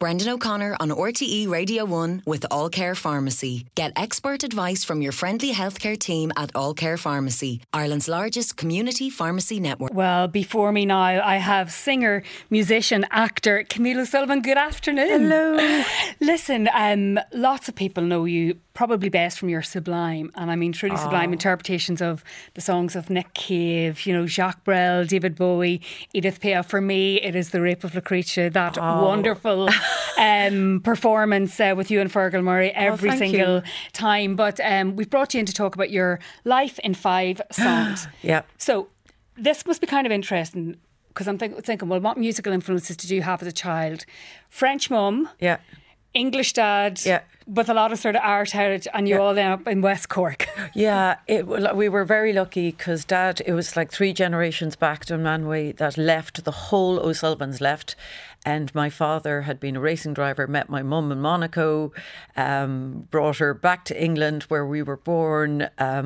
Brendan O'Connor on RTE Radio 1 with All Care Pharmacy. Get expert advice from your friendly healthcare team at All Care Pharmacy, Ireland's largest community pharmacy network. Well, before me now, I have singer, musician, actor Camille O'Sullivan. Good afternoon. Hello. Listen, lots of people know you probably best from your sublime, and I mean truly sublime interpretations of the songs of Nick Cave, you know, Jacques Brel, David Bowie, Edith Piaf. For me, it is The Rape of Lucretia, that wonderful performance with you and Fergal Murray every single time. But we've brought you in to talk about your life in 5 songs. Yeah. So this must be kind of interesting, because I'm thinking, well, what musical influences did you have as a child? French mum. Yeah. English dad, with a lot of sort of art heritage, and you all ended up in West Cork. Yeah, we were very lucky because Dad, it was like 3 generations back to Manway that left, the whole O'Sullivans left. And my father had been a racing driver, met my mum in Monaco, brought her back to England where we were born.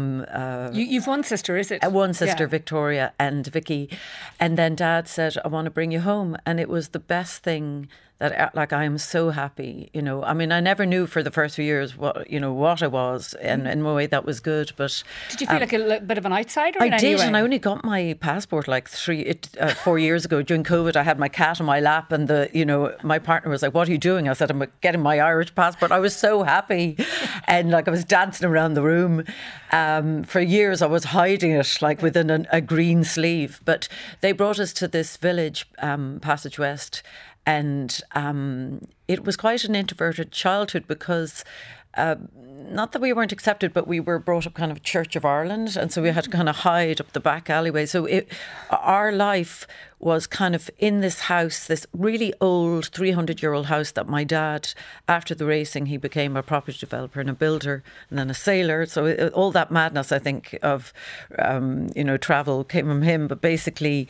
You've one sister, is it? One sister, Victoria, and Vicky. And then Dad said, I want to bring you home. And it was the best thing that, like, I am so happy, you know. I mean, I never knew for the first few years what I was, and in a way that was good. But did you feel like a bit of an outsider? I did, and I only got my passport like 4 years ago during COVID. I had my cat on my lap, and my partner was like, "What are you doing?" I said, "I'm getting my Irish passport." I was so happy, and like I was dancing around the room. For years, I was hiding it like within a green sleeve. But they brought us to this village, Passage West. And it was quite an introverted childhood because not that we weren't accepted, but we were brought up kind of Church of Ireland. And so we had to kind of hide up the back alleyway. So our life was kind of in this house, this really old 300-year-old house that my dad, after the racing, he became a property developer and a builder and then a sailor. So all that madness, I think, of, travel came from him. But basically,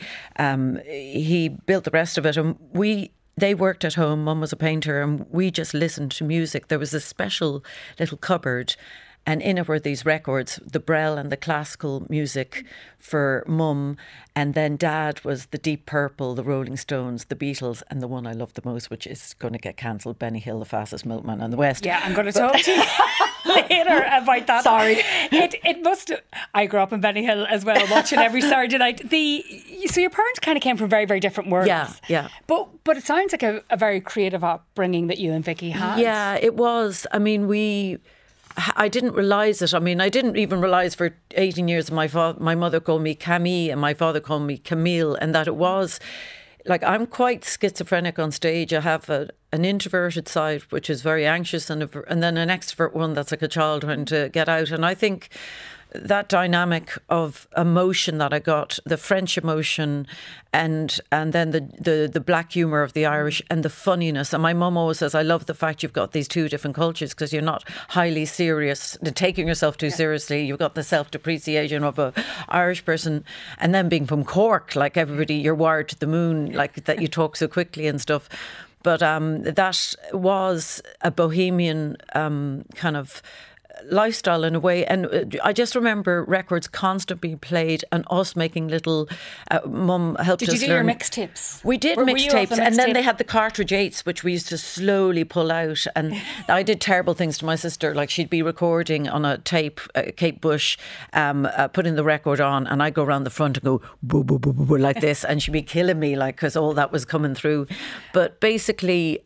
he built the rest of it. And they worked at home. Mum was a painter, and we just listened to music. There was a special little cupboard, and in it were these records, the Brel and the classical music for Mum. And then Dad was the Deep Purple, the Rolling Stones, the Beatles, and the one I love the most, which is going to get cancelled, Benny Hill, the fastest milkman in the West. Yeah, I'm going to talk to you later about that. Sorry. It must. I grew up in Benny Hill as well, watching every Saturday night. So your parents kind of came from very, very different worlds. Yeah. But it sounds like a very creative upbringing that you and Vicky had. Yeah, it was. I mean, I didn't realise it. I mean, I didn't even realise for 18 years my mother called me Camille and my father called me Camille, and that it was like, I'm quite schizophrenic on stage. I have an introverted side, which is very anxious, and then an extrovert one that's like a child trying to get out. And I think that dynamic of emotion that I got, the French emotion and then the black humour of the Irish and the funniness. And my mum always says, I love the fact you've got these 2 different cultures, because you're not highly serious, taking yourself too seriously. You've got the self-depreciation of a Irish person, and then being from Cork, like everybody, you're wired to the moon, like that you talk so quickly and stuff. But that was a bohemian kind of lifestyle in a way, and I just remember records constantly played and us making little Mum helped us learn. Did you do your mixtapes? We did mixtapes, and then they had the cartridge 8s, which we used to slowly pull out, and I did terrible things to my sister, like she'd be recording on a tape, Kate Bush, putting the record on, and I'd go around the front and go boo boo boo boo, boo like this, and she'd be killing me, like, because all that was coming through. But basically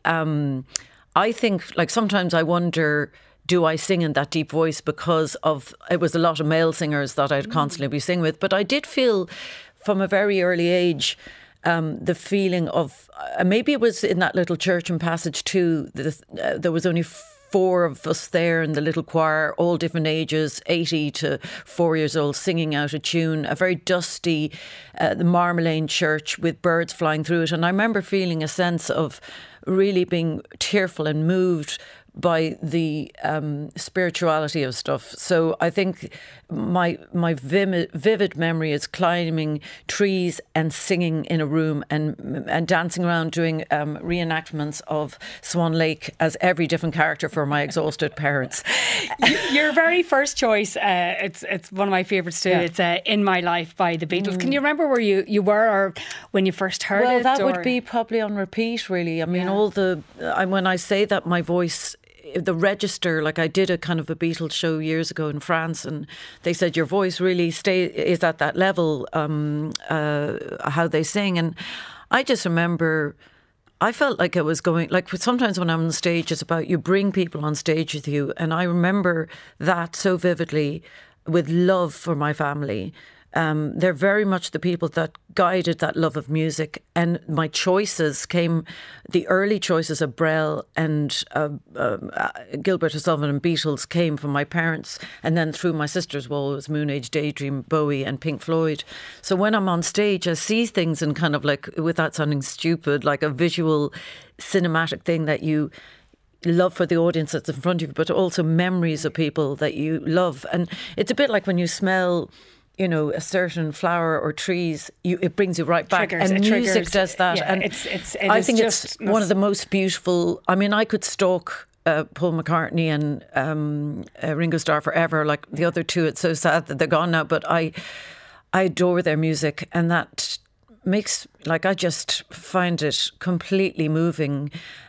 I think, like, sometimes I wonder, do I sing in that deep voice because of it was a lot of male singers that I'd constantly be singing with. But I did feel from a very early age the feeling of maybe it was in that little church in Passage too. There was only 4 of us there in the little choir, all different ages, 80 to 4 years old, singing out a tune, a very dusty the Marmalane church with birds flying through it. And I remember feeling a sense of really being tearful and moved by the spirituality of stuff. So I think my vivid memory is climbing trees and singing in a room and dancing around doing reenactments of Swan Lake as every different character for my exhausted parents. Your very first choice, it's one of my favourites too. Yeah. It's In My Life by the Beatles. Can you remember where you were or when you first heard it? Well, that would be probably on repeat, really. I mean, when I say that, my voice, the register, like I did a kind of a Beatles show years ago in France, and they said your voice really is at that level, how they sing. And I just remember, I felt like I was going, like sometimes when I'm on stage, it's about you bring people on stage with you. And I remember that so vividly, with love for my family. They're very much the people that guided that love of music, and my choices came, the early choices of Brel and Gilbert O'Sullivan and Beatles came from my parents, and then through my sister's wall was Moon Age Daydream, Bowie and Pink Floyd. So when I'm on stage, I see things in kind of like, without sounding stupid, like a visual cinematic thing that you love for the audience that's in front of you, but also memories of people that you love. And it's a bit like when you smell, you know, a certain flower or trees, it brings you right back. And music does that. Yeah, and I think it's one of the most beautiful. I mean, I could stalk Paul McCartney and Ringo Starr forever. Like the other two, it's so sad that they're gone now. But I adore their music, and that makes, like, I just find it completely moving.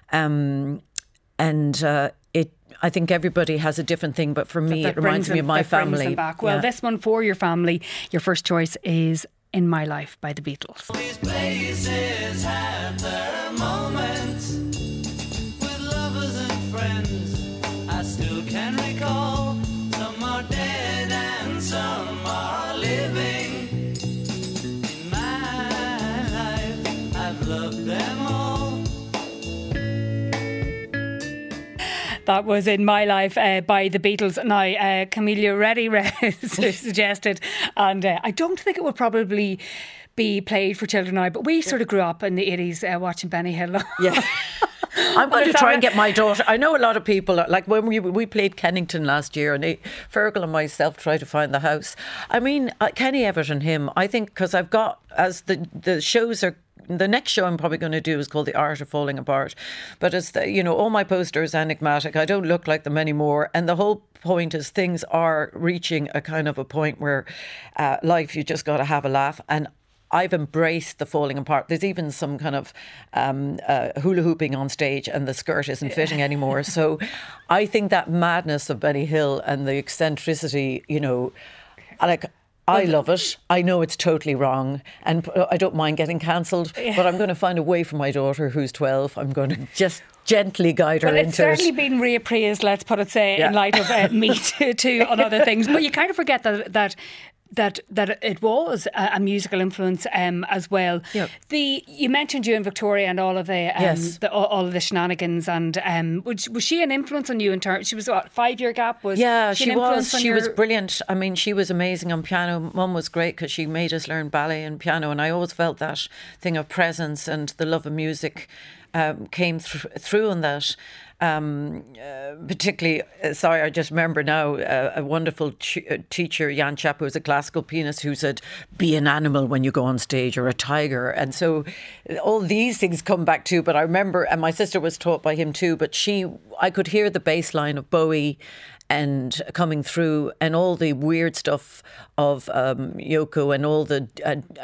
I think everybody has a different thing, but for me, it reminds me of my family. Well, this one for your family, your first choice is In My Life by the Beatles. These places had their moments with lovers and friends. I still can recall. Some are dead and some are living. In my life, I've loved them all. That was In My Life by the Beatles. Now, Camilla Reddy suggested, and I don't think it would probably be played for children now, but we sort of grew up in the 80s watching Benny Hill. Yeah. I'm going to try and get my daughter. I know a lot of people, like when we played Kennington last year, and Fergal and myself tried to find the house. I mean, Kenny Everett and him, I think, because I've got, as the shows are, the next show I'm probably going to do is called The Art of Falling Apart. But it's, all my posters enigmatic. I don't look like them anymore. And the whole point is things are reaching a kind of a point where life, you just got to have a laugh. And I've embraced the falling apart. There's even some kind of hula hooping on stage, and the skirt isn't fitting anymore. So I think that madness of Benny Hill and the eccentricity, I love it. I know it's totally wrong, and I don't mind getting cancelled, but I'm going to find a way for my daughter who's 12. I'm going to just gently guide her into it. It's certainly been reappraised, let's put it, in light of Me Too on other things. But you kind of forget that it was a musical influence as well. Yep. You mentioned you in Victoria and all of the all of the shenanigans, and was she an influence on you in terms? She was what, 5-year gap? She was. She was brilliant. I mean, she was amazing on piano. Mum was great because she made us learn ballet and piano, and I always felt that thing of presence and the love of music came through on that. Particularly, I just remember now a wonderful teacher, Jan Chapp, who was a classical pianist, who said, be an animal when you go on stage, or a tiger. And so all these things come back too. But I remember, and my sister was taught by him too, but I could hear the bass line of Bowie and coming through, and all the weird stuff of Yoko, and all the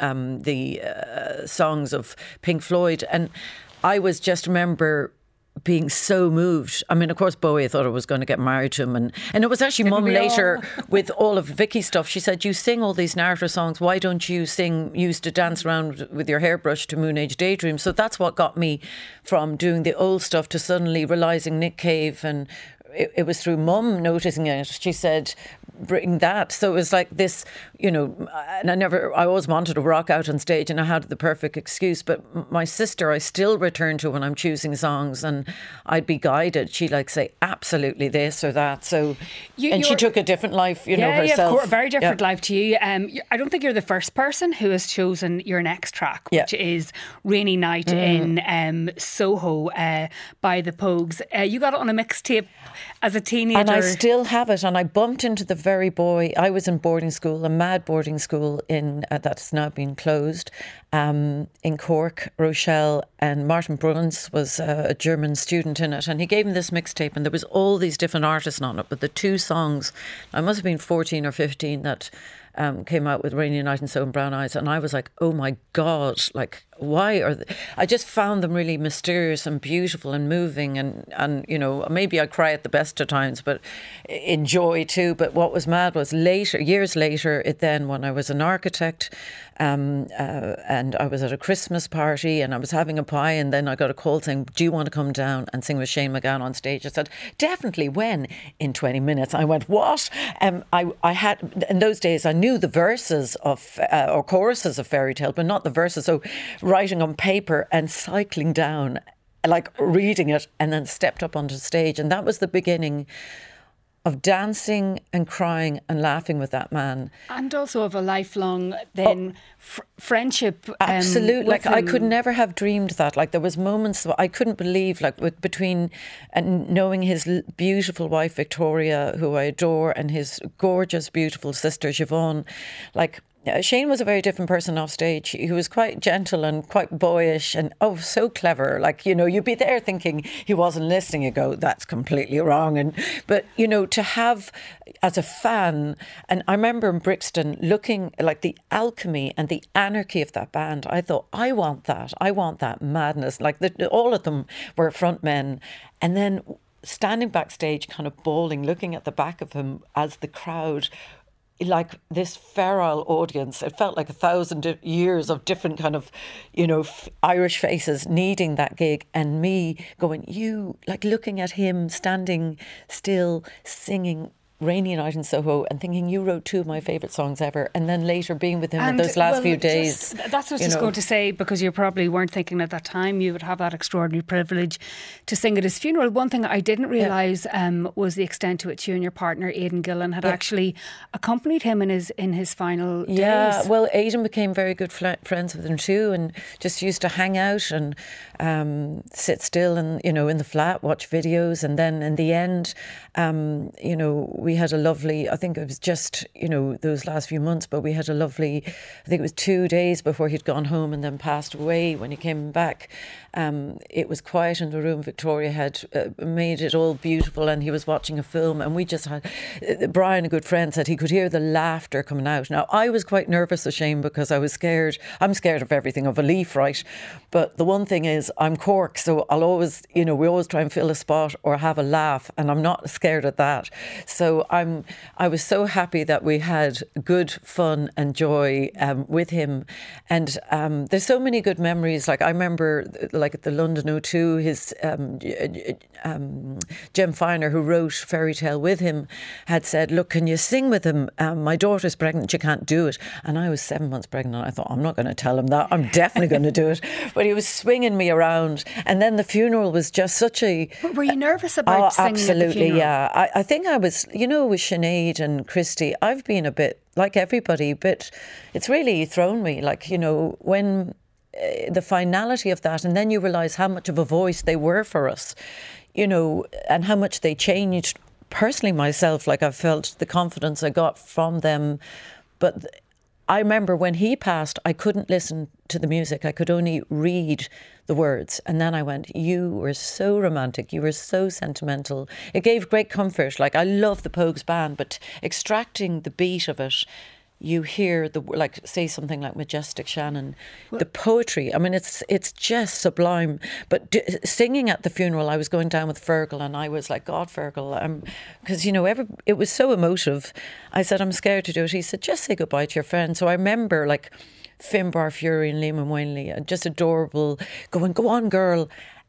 songs of Pink Floyd. And I was just remember being so moved. I mean, of course, Bowie, I thought I was going to get married to him. And it was actually Mum later with all of Vicky's stuff. She said, you sing all these narrative songs. Why don't you used to dance around with your hairbrush to Moon Age Daydream? So that's what got me from doing the old stuff to suddenly realising Nick Cave and it was through Mum noticing it. She said, bring that. So it was like this, you know, and I always wanted to rock out on stage, and I had the perfect excuse. But my sister, I still return to when I'm choosing songs, and I'd be guided. She'd like say, absolutely this or that. So, and she took a different life, you know, herself. Yeah, of course, a very different life to you. I don't think you're the first person who has chosen your next track, which is Rainy Night in Soho by the Pogues. You got it on a mixtape as a teenager. And I still have it. And I bumped into the very boy. I was in boarding school, a mad boarding school in that's now been closed, in Cork, Rochelle, and Martin Bruns was a German student in it, and he gave me this mixtape, and there was all these different artists on it, but the two songs, I must have been 14 or 15 that came out with Rainy Night and So and Brown Eyes, and I was like, oh my God, like, why are they? I just found them really mysterious and beautiful and moving, and you know, maybe I cry at the best of times, but enjoy too. But what was mad was years later, when I was an architect, and I was at a Christmas party and I was having a pie, and then I got a call saying, do you want to come down and sing with Shane MacGowan on stage? I said, definitely. When? In 20 minutes. I went, what? I had, in those days, I knew the verses of or choruses of Fairy Tale, but not the verses. So writing on paper and cycling down, like reading it, and then stepped up onto stage. And that was the beginning of dancing and crying and laughing with that man. And also of a lifelong friendship. Absolutely. Like, I could never have dreamed that. Like, there was moments I couldn't believe, like, between knowing his beautiful wife, Victoria, who I adore, and his gorgeous, beautiful sister, Siobhan, like, Shane was a very different person off stage. He was quite gentle and quite boyish and so clever. Like, you know, you'd be there thinking he wasn't listening. You go, that's completely wrong. But you know, to have as a fan, and I remember in Brixton looking like the alchemy and the anarchy of that band. I thought, I want that madness. Like all of them were front men, and then standing backstage, kind of bawling, looking at the back of him as the crowd, like this feral audience. It felt like 1,000 years of different kind of, you know, Irish faces needing that gig, and me going, like looking at him standing still singing Rainy Night in Soho and thinking, you wrote two of my favourite songs ever, and then later being with him in those last few days. That's what I was just going to say, because you probably weren't thinking at that time you would have that extraordinary privilege to sing at his funeral. One thing I didn't realise was the extent to which you and your partner Aidan Gillen had actually accompanied him in his final days. Yeah, well, Aidan became very good friends with him too, and just used to hang out and sit still and, you know, in the flat, watch videos, and then in the end, you know, we had a lovely, I think it was just, you know, those last few months, but we had a lovely, I think it was 2 days before he'd gone home and then passed away. When he came back, it was quiet in the room. Victoria had made it all beautiful, and he was watching a film, and we just had, Brian, a good friend, said he could hear the laughter coming out. Now, I was quite nervous of Shane because I was scared. I'm scared of everything, of a leaf, right? But the one thing is, I'm Cork, so I'll always, you know, we always try and fill a spot or have a laugh, and I'm not scared at that. So I was so happy that we had good fun and joy with him. And there's so many good memories. Like, I remember, like at the London O2, his Jem Finer, who wrote Fairy Tale with him, had said, look, can you sing with him? My daughter's pregnant, you can't do it. And I was 7 months pregnant. I thought, I'm not going to tell him that. I'm definitely going to do it. But he was swinging me around. And then the funeral was just such a... Were you nervous about singing absolutely, at the funeral? Yeah. I think I was, you know, with Sinead and Christy, I've been a bit like everybody, but it's really thrown me. Like, you know, when the finality of that, and then you realise how much of a voice they were for us, you know, and how much they changed. Personally, myself, like, I felt the confidence I got from them. But I remember when he passed, I couldn't listen to the music. I could only read the words. And then I went, you were so romantic. You were so sentimental. It gave great comfort. Like, I love the Pogues band, but extracting the beat of it, you hear the, like, say something like Majestic Shannon, the poetry. I mean, it's just sublime. But singing at the funeral, I was going down with Fergal, and I was like, God, Fergal, because, you know, it was so emotive. I said, I'm scared to do it. He said, just say goodbye to your friend. So I remember, like, Finbar Fury and Liam Wainley, just adorable, going, go on, girl.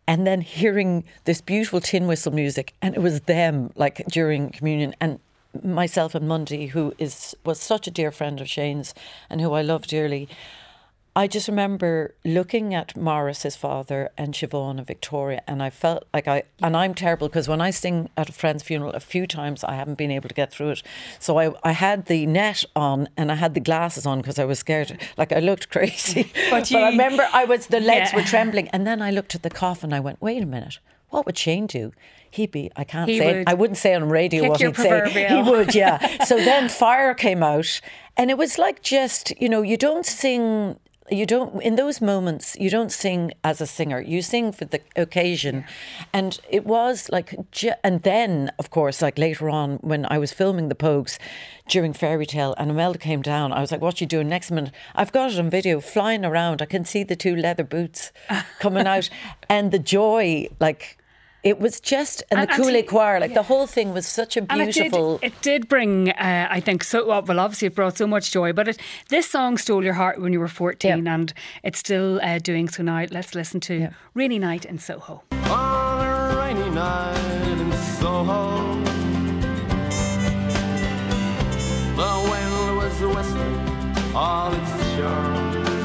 and then hearing this beautiful tin whistle music, and it was them, like, during communion, and myself and Mundy, who was such a dear friend of Shane's and who I love dearly. I just remember looking at Morris, his father, and Siobhan and Victoria, and I felt like and I'm terrible because when I sing at a friend's funeral a few times, I haven't been able to get through it. So I had the net on and I had the glasses on because I was scared. Like, I looked crazy. But I remember the legs were trembling. And then I looked at the coffin and I went, wait a minute, what would Shane do? I wouldn't say on radio what he'd say. He would, yeah. So then Fire came out, and it was like, just, you don't sing. In those moments, you don't sing as a singer. You sing for the occasion. Yeah. And it was like, and then, of course, like later on when I was filming the Pogues during Fairy Tale and Imelda came down, I was like, what you doing? Next minute, I've got it on video, flying around. I can see the 2 leather boots coming out and the joy, like... It was just, and the Kool-Aid Choir, like the whole thing was such a beautiful... And it did bring, I think, obviously it brought so much joy, but this song stole your heart when you were 14 and it's still doing so now. Let's listen to Rainy Night in Soho. On a rainy night in Soho, the wind was whistling all its charm.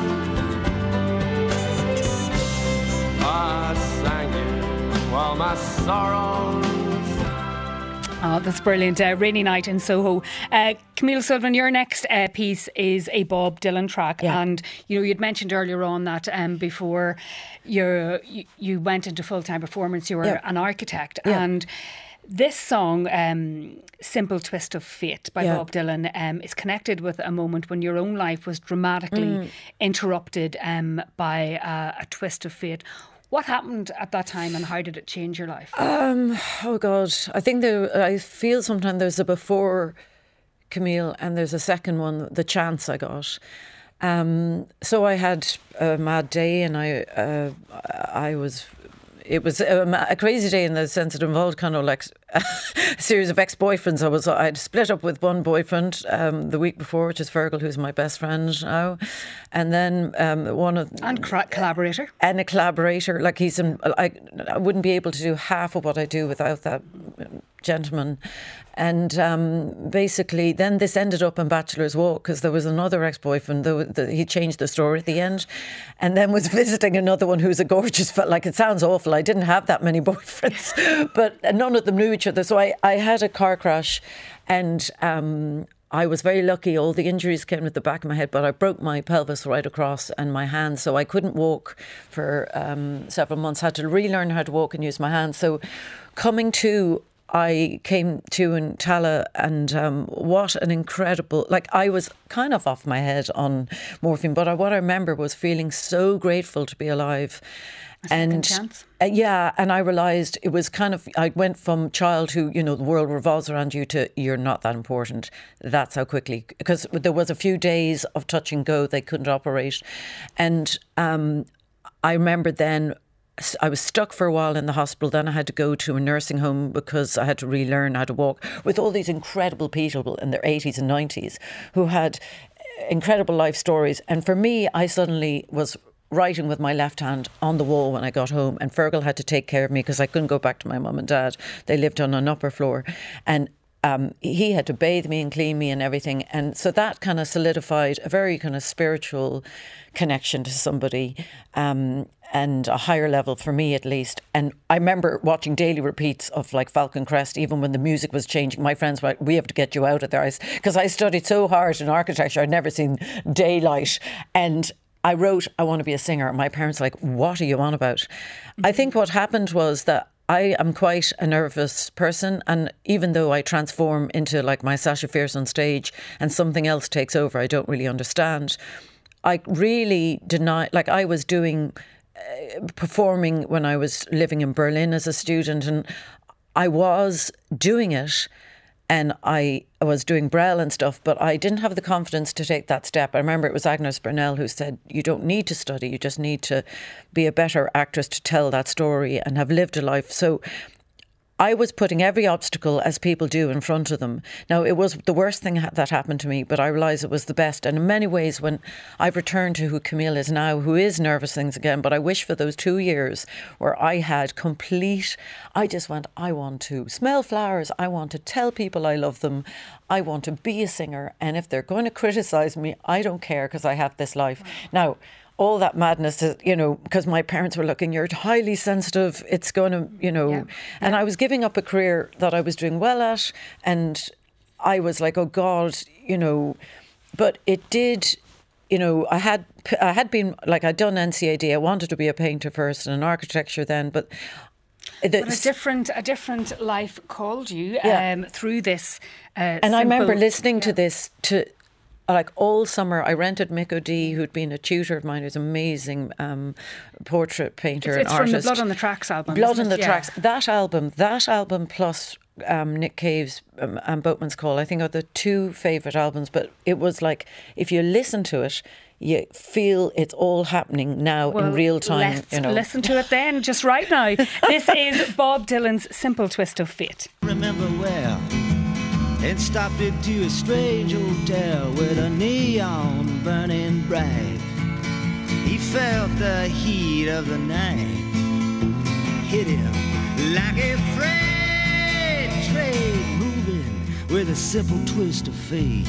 I sang it while my sorrows. Oh, that's brilliant. Rainy Night in Soho. Camille Sullivan, your next piece is a Bob Dylan track. Yeah. And, you'd mentioned earlier on that before you went into full-time performance, you were an architect. Yeah. And this song, Simple Twist of Fate by Bob Dylan, is connected with a moment when your own life was dramatically interrupted by a twist of fate. What happened at that time and how did it change your life? Oh God, I think I feel sometimes there's a before Camille and there's a second one, the chance I got. So I had a mad day and it was a crazy day in the sense it involved kind of like a series of ex-boyfriends. I'd split up with one boyfriend the week before, which is Fergal, who's my best friend now, and then collaborator, and a collaborator. Like I wouldn't be able to do half of what I do without that gentleman. And basically then this ended up in Bachelor's Walk because there was another ex-boyfriend, he changed the story at the end, and then was visiting another one who's a gorgeous fella. Like, it sounds awful, I didn't have that many boyfriends, but none of them knew each other. So I had a car crash and I was very lucky. All the injuries came at the back of my head, but I broke my pelvis right across and my hands, so I couldn't walk for several months. I had to relearn how to walk and use my hands. So coming to, I came to in Tala, and what an incredible, like, I was kind of off my head on morphine, but what I remember was feeling so grateful to be alive. And chance. And I realised it was kind of, I went from child who, the world revolves around you to you're not that important. That's how quickly, because there was a few days of touch and go, they couldn't operate. And I remember then I was stuck for a while in the hospital. Then I had to go to a nursing home because I had to relearn how to walk with all these incredible people in their 80s and 90s who had incredible life stories. And for me, I suddenly was writing with my left hand on the wall when I got home, and Fergal had to take care of me because I couldn't go back to my mum and dad. They lived on an upper floor, and he had to bathe me and clean me and everything. And so that kind of solidified a very kind of spiritual connection to somebody, and a higher level for me at least. And I remember watching daily repeats of like Falcon Crest, even when the music was changing. My friends were like, we have to get you out of there, because I studied so hard in architecture. I'd never seen daylight, and I wrote, I want to be a singer. My parents were like, what are you on about? Mm-hmm. I think what happened was that I am quite a nervous person, and even though I transform into like my Sasha Fierce on stage and something else takes over, I don't really understand. I really deny, like I was doing performing when I was living in Berlin as a student, and I was doing it. And I was doing Braille and stuff, but I didn't have the confidence to take that step. I remember it was Agnes Burnell who said, you don't need to study, you just need to be a better actress to tell that story and have lived a life. So I was putting every obstacle, as people do, in front of them. Now, it was the worst thing that happened to me, but I realised it was the best. And in many ways, when I've returned to who Camille is now, who is nervous things again, but I wish for those 2 years where I had complete, I just went, I want to smell flowers. I want to tell people I love them. I want to be a singer. And if they're going to criticise me, I don't care, because I have this life. Now, all that madness, because my parents were looking, you're highly sensitive, it's going to, and I was giving up a career that I was doing well at, and I was like, oh God, but it did, I had been, like, I'd done NCAD, I wanted to be a painter first and an architecture then, but a different life called you through this. And I remember listening to this, like all summer, I rented Mick O'Dea, who'd been a tutor of mine, who's an amazing portrait painter and artist. It's from the Blood on the Tracks album. Blood on the Tracks. That album plus Nick Cave's and Boatman's Call, I think, are the two favourite albums. But it was like, if you listen to it, you feel it's all happening now in real time. Let's listen to it then, just right now. This is Bob Dylan's Simple Twist of Fate. Remember where? And stopped into a strange hotel with a neon burning bright. He felt the heat of the night hit him like a freight train moving with a simple twist of fate.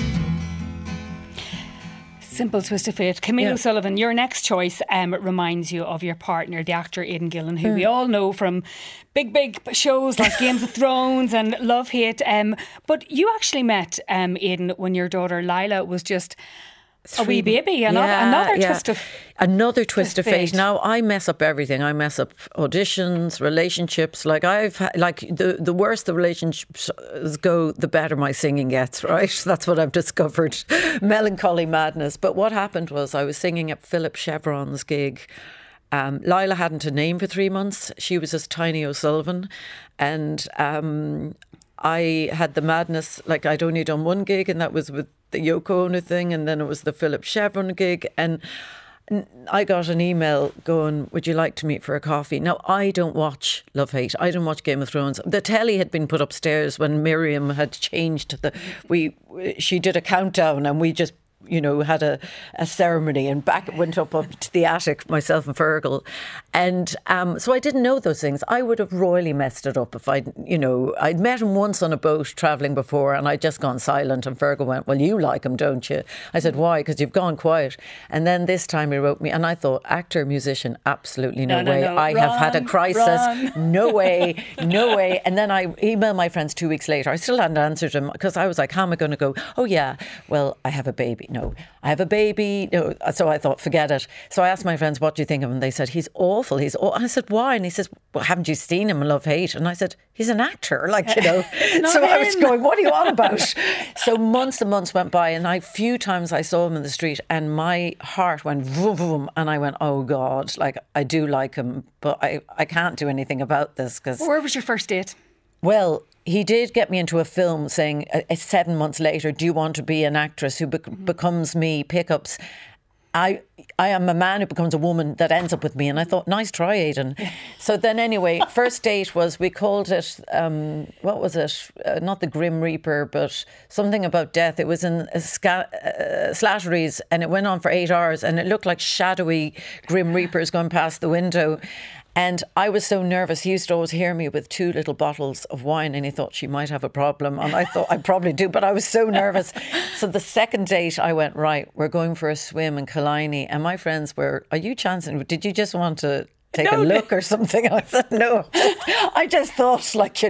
Simple Twist of Fate. Camille O'Sullivan, your next choice reminds you of your partner, the actor Aidan Gillen, who we all know from big shows like Games of Thrones and Love Hate. But you actually met Aidan when your daughter Lila was just a wee baby. Another twist of fate. Now, I mess up everything. I mess up auditions, relationships. Like, the worse the relationships go, the better my singing gets, right? That's what I've discovered. Melancholy madness. But what happened was, I was singing at Philip Chevron's gig. Lila hadn't a name for 3 months. She was just Tiny O'Sullivan. And I had the madness, like, I'd only done one gig, and that was with the Yoko Ono thing, and then it was the Philip Chevron gig, and I got an email going, would you like to meet for a coffee? Now, I don't watch Love Hate. I don't watch Game of Thrones. The telly had been put upstairs when Miriam had changed she did a countdown, and we just had a ceremony, and went up to the attic, myself and Fergal. And so I didn't know those things. I would have royally messed it up if I'd met him once on a boat travelling before, and I'd just gone silent, and Fergal went, well, you like him, don't you? I said, why? Because you've gone quiet. And then this time he wrote me, and I thought, actor, musician, absolutely no way. I have had a crisis. No way. And then I emailed my friends 2 weeks later. I still hadn't answered him, because I was like, how am I going to go? Oh yeah, well, I have a baby. No, I have a baby. No. So I thought, forget it. So I asked my friends, what do you think of him? They said, he's awful. I said, why? And he says, well, haven't you seen him in Love Hate? And I said, he's an actor, So I was going, what are you on about? So months and months went by, and a few times I saw him in the street, and my heart went vroom, vroom, and I went, oh God, like, I do like him, but I can't do anything about this. Where was your first date? Well, he did get me into a film saying 7 months later, do you want to be an actress who becomes me, pickups? I am a man who becomes a woman that ends up with me. And I thought, nice try, Aidan. So then anyway, first date was, we called it, what was it? Not the Grim Reaper, but something about death. It was in Slattery's, and it went on for 8 hours, and it looked like shadowy Grim Reapers going past the window. And I was so nervous. He used to always hear me with 2 little bottles of wine, and he thought she might have a problem. And I thought I probably do, but I was so nervous. So the second date, I went, right, we're going for a swim in Killiney. And my friends were, are you chancing? Did you just want to take a look or something? I said, no. I just thought,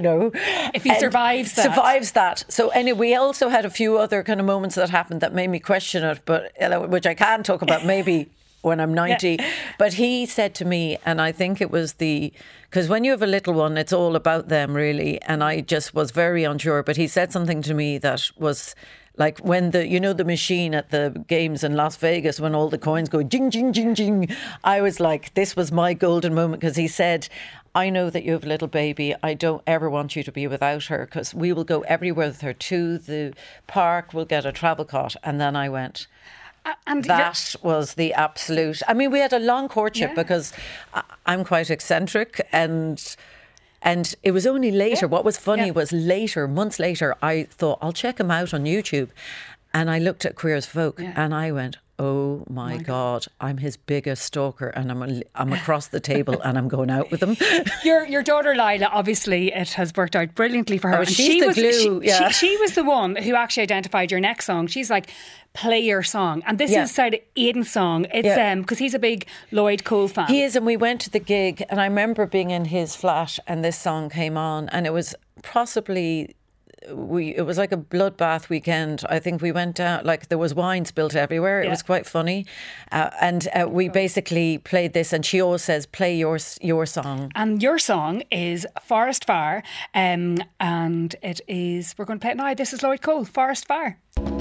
if he survives that. So anyway, we also had a few other kind of moments that happened that made me question it, but which I can't talk about maybe when I'm 90. Yeah. But he said to me, and I think it was because when you have a little one, it's all about them really. And I just was very unsure. But he said something to me that was like when the machine at the games in Las Vegas, when all the coins go jing, jing, jing, jing. I was like, this was my golden moment, because he said, I know that you have a little baby. I don't ever want you to be without her, because we will go everywhere with her, to the park, we'll get a travel cot. And then I went, and that was the absolute. I mean, we had a long courtship because I'm quite eccentric, and And it was only later, what was funny was later, months later, I thought, I'll check him out on YouTube. And I looked at Queer as Folk and I went, oh my God, I'm his biggest stalker, and I'm across the table and I'm going out with him. Your daughter Lila, obviously, it has worked out brilliantly for her. Oh, she's the glue. She was the one who actually identified your next song. She's like, play your song. And this is sort of Aidan's song. It's because he's a big Lloyd Cole fan. He is, and we went to the gig, and I remember being in his flat and this song came on, and it was possibly... it was like a bloodbath weekend. I think we went down, like there was wine spilt everywhere. It was quite funny. And we basically played this, and she always says, play your song. And your song is Forest Fire. And it is, we're going to play it now. This is Lloyd Cole, Forest Fire.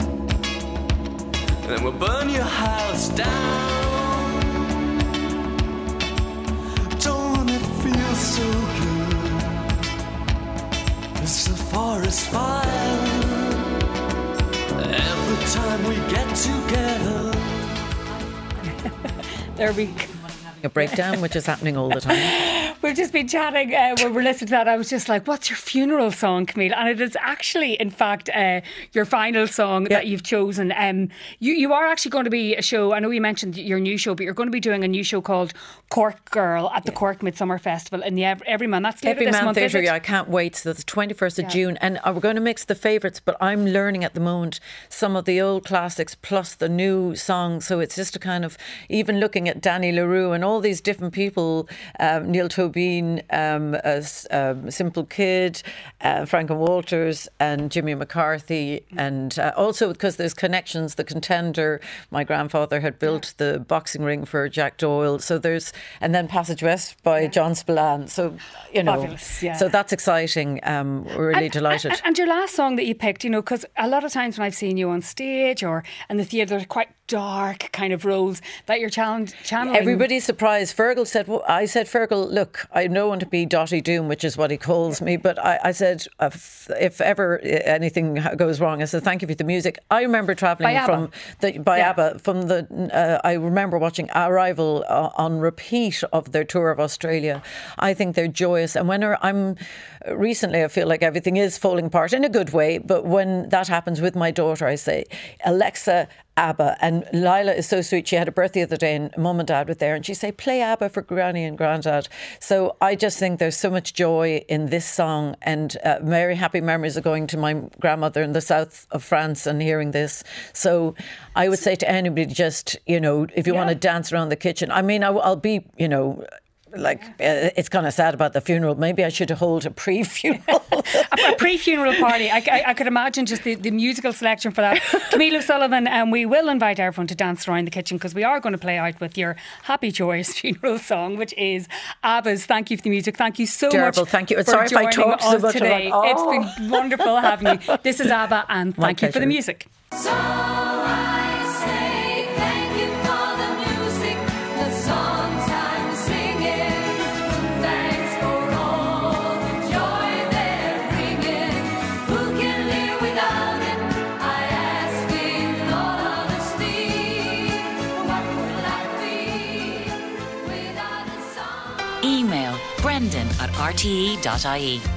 And we'll burn your house down. Don't it feel so good? It's a forest fire. Every time we get together. There we go. A breakdown, which is happening all the time. We've just been chatting when we're listening to that. I was just like, what's your funeral song, Camille? And it is actually, in fact, your final song that you've chosen. You are actually going to be a show. I know you mentioned your new show, but you're going to be doing a new show called Cork Girl at the Cork Midsummer Festival in the Everyman. That's later this month, Theatre, I can't wait. So the 21st of June. And we're going to mix the favourites, but I'm learning at the moment some of the old classics plus the new songs. So it's just a kind of, even looking at Danny LaRue and all these different people, Neil Tobin, Simple Kid, Frank and Walters and Jimmy McCarthy, and also because there's connections, The Contender, my grandfather had built the boxing ring for Jack Doyle, so there's, and then Passage West by John Spillane, so you know, fabulous, so that's exciting. We're really delighted. And your last song that you picked, you know, because a lot of times when I've seen you on stage or in the theatre, they're quite dark kind of roles that you're channeling. Everybody's surprised. Fergal said, I said, Fergal, look, I don't want to be Dottie Doom, which is what he calls me, but I said, if ever anything goes wrong, I said, thank you for the music. I remember travelling by ABBA, from the, I remember watching Arrival on repeat of their tour of Australia. I think they're joyous. And when recently I feel like everything is falling apart in a good way, but when that happens with my daughter, I say, Alexa, ABBA. And Lila is so sweet. She had a birthday the other day and Mum and Dad were there and she said, play ABBA for Granny and Grandad. So I just think there's so much joy in this song, and very happy memories of going to my grandmother in the south of France and hearing this. So I would say to anybody, just, you know, if you want to dance around the kitchen, I mean, I'll be, you know, like it's kind of sad about the funeral. Maybe I should hold a pre-funeral a pre-funeral party. I could imagine just the musical selection for that. Camille O'Sullivan, and we will invite everyone to dance around the kitchen, because we are going to play out with your happy joyous funeral song, which is ABBA's Thank You for the Music. Thank you so much. Thank you. For sorry if I talked so much today. about, It's been wonderful having you. This is ABBA, and thank you for the music. So I say thank you for the music, the songs I'm singing. Thanks for all the joy they're bringing. Who can live without it? I ask in all honesty. What will I be without a song? Email brendan@rte.ie.